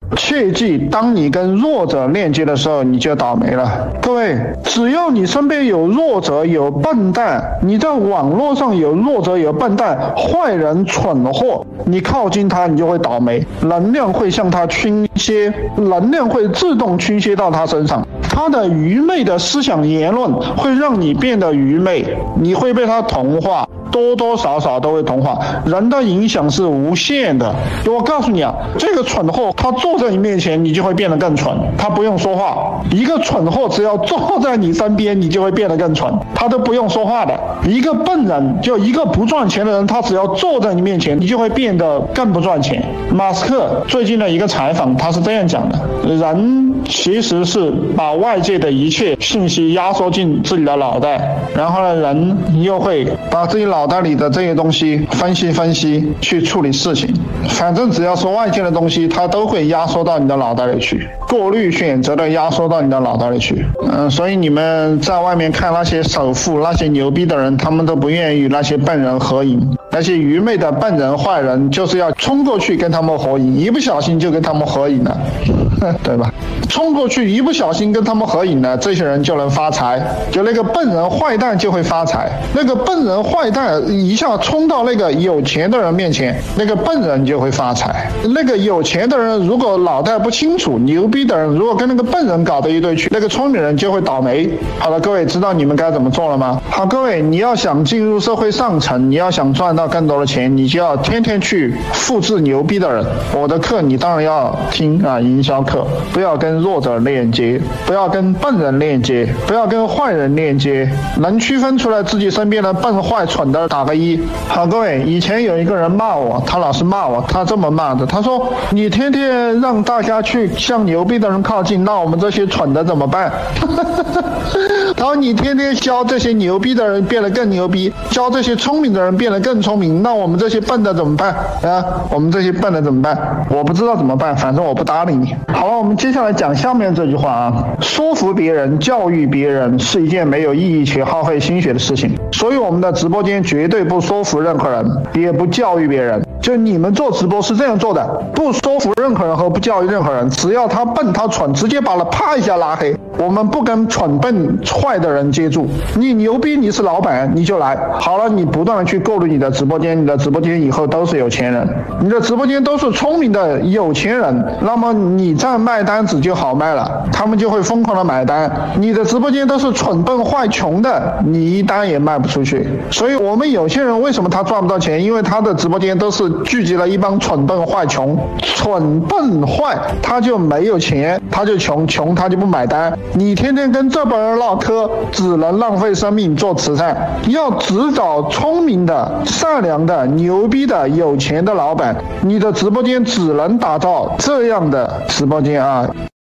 切记，当你跟弱者链接的时候，你就倒霉了。各位，只要你身边有弱者、有笨蛋，你在网络上有弱者、有笨蛋、坏人、蠢货，你靠近他，你就会倒霉，能量会向他倾斜，能量会自动倾斜到他身上。他的愚昧的思想言论会让你变得愚昧，你会被他同化，多多少少都会同化。人的影响是无限的。我告诉你啊，这个蠢货他坐在你面前，你就会变得更蠢，他不用说话。一个蠢货只要坐在你身边，你就会变得更蠢，他都不用说话的。一个笨人，就一个不赚钱的人，他只要坐在你面前，你就会变得更不赚钱。马斯克最近的一个采访，他是这样讲的：人其实是把外界的一切信息压缩进自己的脑袋，然后呢，人又会把自己脑袋里的这些东西分析去处理事情。反正只要是外界的东西，它都会压缩到你的脑袋里去，过滤选择的压缩到你的脑袋里去。所以你们在外面看那些首富、那些牛逼的人，他们都不愿意与那些笨人合影。那些愚昧的笨人、坏人，就是要冲过去跟他们合影，一不小心就跟他们合影了，对吧？冲过去一不小心跟他们合影了，这些人就能发财，就那个笨人坏蛋就会发财。那个笨人坏蛋一下冲到那个有钱的人面前，那个笨人就会发财。那个有钱的人如果脑袋不清楚，牛逼的人如果跟那个笨人搞得一堆去，那个聪明人就会倒霉。好了，各位知道你们该怎么做了吗？好，各位，你要想进入社会上层，你要想赚到更多的钱，你就要天天去复制牛逼的人。我的课你当然要听啊，营销课，不要跟弱者链接，不要跟笨人链接，不要跟坏人链接，能区分出来自己身边的笨坏蠢的打个一。好，各位，以前有一个人骂我，他老是骂我，他这么骂的，他说你天天让大家去向牛逼的人靠近，那我们这些蠢的怎么办？他说你天天教这些牛逼的人变得更牛逼，教这些聪明的人变得更聪明，那我们这些笨的怎么办啊？我们这些笨的怎么办？我不知道怎么办，反正我不搭理你。好了，我们接下来讲下面这句话啊，说服别人、教育别人是一件没有意义且耗费心血的事情，所以我们的直播间绝对不说服任何人，也不教育别人。就你们做直播是这样做的，不说服任何人和不教育任何人，只要他笨他蠢，直接把他啪一下拉黑。我们不跟蠢笨坏的人接触，你牛逼你是老板你就来，好了，你不断的去过滤你的直播间，你的直播间以后都是有钱人，你的直播间都是聪明的有钱人，那么你这样卖单子就好卖了，他们就会疯狂的买单。你的直播间都是蠢笨坏穷的，你一单也卖不出去。所以我们有些人为什么他赚不到钱，因为他的直播间都是聚集了一帮蠢笨坏穷，蠢笨坏他就没有钱，他就穷他就不买单。你天天跟这帮人唠嗑，只能浪费生命做慈善。要只找聪明的、善良的、牛逼的、有钱的老板，你的直播间只能打造这样的直播间啊。